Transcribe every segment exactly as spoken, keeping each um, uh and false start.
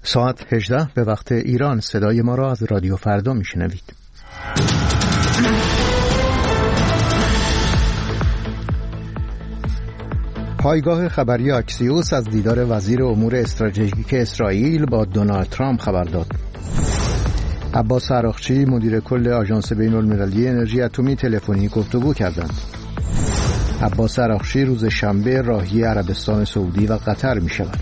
ساعت هجده به وقت ایران. صدای ما را از رادیو فردا میشنوید. پایگاه خبری اکسیوس از دیدار وزیر امور استراتژیک اسرائیل با دونالد ترامپ خبر داد. عباس عراقچی مدیر کل آژانس بین‌المللی انرژی اتمی تلفنی گفتگو کردند. عباس عراقچی روز شنبه راهی عربستان سعودی و قطر می شود.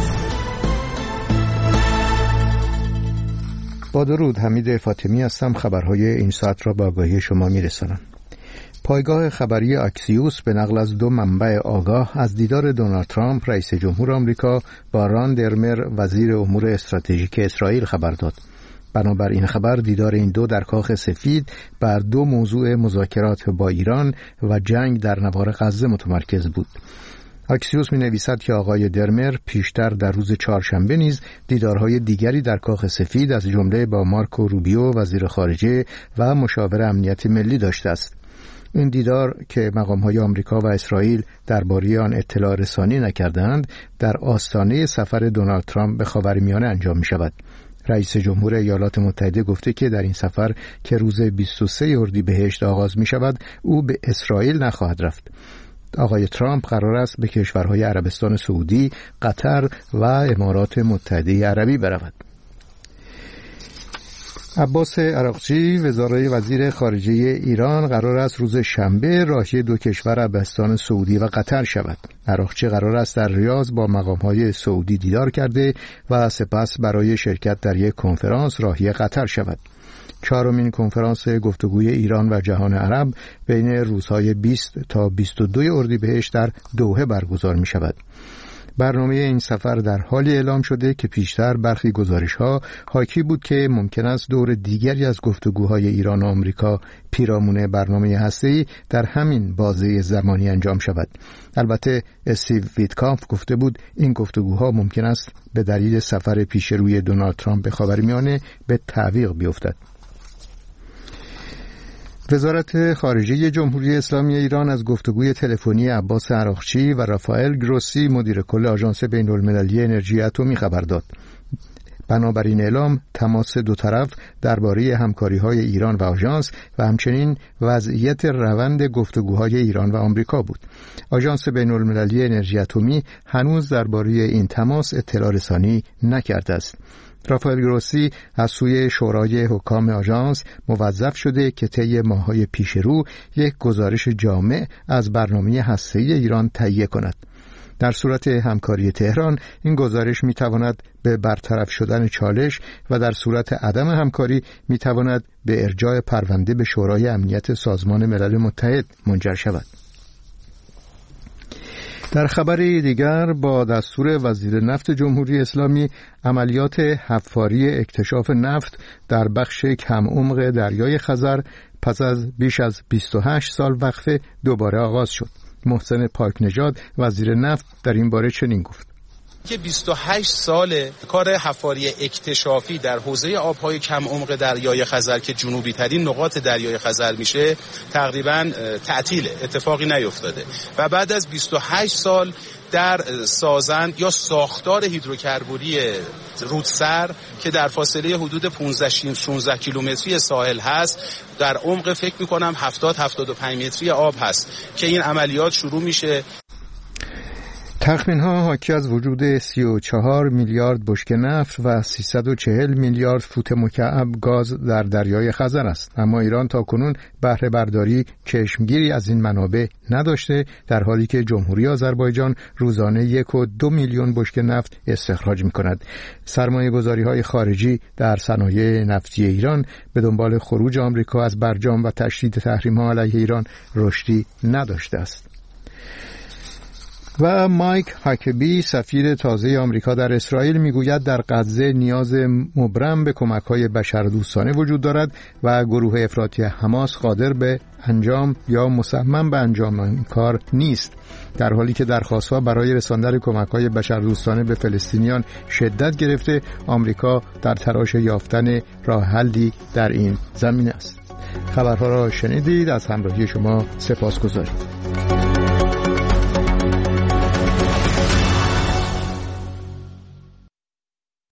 با درود، حمید فاطمی هستم. خبرهای این ساعت را به آگاهی شما می رسانم. پایگاه خبری اکسیوس به نقل از دو منبع آگاه از دیدار دونالد ترامپ رئیس جمهور آمریکا با ران درمر وزیر امور استراتژیک اسرائیل خبر داد. بنابر این خبر دیدار این دو در کاخ سفید بر دو موضوع مذاکرات با ایران و جنگ در نوار غزه متمرکز بود. اکسیوس می نویسد که آقای درمر پیشتر در روز چهارشنبه نیز دیدارهای دیگری در کاخ سفید از جمله با مارکو روبیو وزیر خارجه و مشاور امنیت ملی داشته است. این دیدار که مقام‌های آمریکا و اسرائیل درباره آن اطلاع رسانی نکردند در آستانه سفر دونالد ترامپ به خاورمیانه انجام می شود. رئیس جمهور ایالات متحده گفته که در این سفر که روز بیست و سوم اردیبهشت آغاز می شود او به اسرائیل نخواهد رفت. آقای ترامپ قرار است به کشورهای عربستان سعودی، قطر و امارات متحده عربی برود. عباس عراقچی وزرای وزیر خارجه ایران قرار است روز شنبه راهی دو کشور عربستان سعودی و قطر شود. عراقچی قرار است در ریاض با مقام‌های سعودی دیدار کرده و سپس برای شرکت در یک کنفرانس راهی قطر شود. چهارمین کنفرانس گفتگوی ایران و جهان عرب بین روزهای بیست تا بیست و دو اردیبهشت در دوحه برگزار می شود. برنامه این سفر در حالی اعلام شده که پیشتر برخی گزارش‌ها حاکی بود که ممکن است دور دیگری از گفتگوهای ایران و آمریکا پیرامون برنامه هسته‌ای در همین بازه زمانی انجام شود. البته استیو ویتکامپ گفته بود این گفتگوها ممکن است به دلیل سفر پیش روی دونالد ترامپ به خاورمیانه به تعویق بیفتد. وزارت خارجه جمهوری اسلامی ایران از گفتگوی تلفنی عباس عراقچی و رافائل گروسی مدیر کل آژانس بین‌المللی انرژی اتمی خبر داد. بنابراین اعلام تماس دو طرف درباره همکاری‌های ایران و آژانس و همچنین وضعیت روند گفتگوهای ایران و آمریکا بود. آژانس بین‌المللی انرژی اتمی هنوز درباره این تماس اطلاع رسانی نکرده است. رافائل گروسی از سوی شورای حکام آژانس موظف شده که طی ماه‌های پیش رو یک گزارش جامع از برنامه هسته‌ای ایران تهیه کند. در صورت همکاری تهران این گزارش می‌تواند به برطرف شدن چالش و در صورت عدم همکاری می‌تواند به ارجاع پرونده به شورای امنیت سازمان ملل متحد منجر شود. در خبری دیگر با دستور وزیر نفت جمهوری اسلامی عملیات حفاری اکتشاف نفت در بخش کم عمق دریای خزر پس از بیش از بیست و هشت سال وقفه دوباره آغاز شد. محسن پاکنژاد وزیر نفت در این باره چنین گفت: که بیست و هشت سال کار حفاری اکتشافی در حوزه آبهای کم عمق دریای خزر که جنوبی ترین نقاط دریای خزر میشه تقریباً تعطیل، اتفاقی نیفتاده و بعد از بیست و هشت سال در سازند یا ساختار هیدروکربوری رودسر که در فاصله حدود پانزده شانزده کیلومتری ساحل هست در عمق فکر میکنم هفتاد هفتاد و پنج متری آب هست که این عملیات شروع میشه. تخمین‌ها حاکی از وجود سی و چهار میلیارد بشکه نفت و سیصد و چهل میلیارد فوت مکعب گاز در دریای خزر است، اما ایران تاکنون بهره برداری چشمگیری از این منابع نداشته، در حالی که جمهوری آذربایجان روزانه یک و دو میلیون بشکه نفت استخراج می‌کند. سرمایه‌گذاری‌های خارجی در صنایع نفتی ایران به دنبال خروج آمریکا از برجام و تشدید تحریم‌ها علیه ایران رشدی نداشته است. و مایک هاکبی سفیر تازه آمریکا در اسرائیل میگوید در غزه نیاز مبرم به کمک‌های بشردوستانه وجود دارد و گروه افراطی حماس قادر به انجام یا مصمم به انجام این کار نیست، در حالی که درخواست‌ها برای رساندن کمک‌های بشردوستانه به فلسطینیان شدت گرفته. آمریکا در تلاش یافتن راه حلی در این زمینه است. خبرها را شنیدید. از همراهی شما سپاسگزاریم.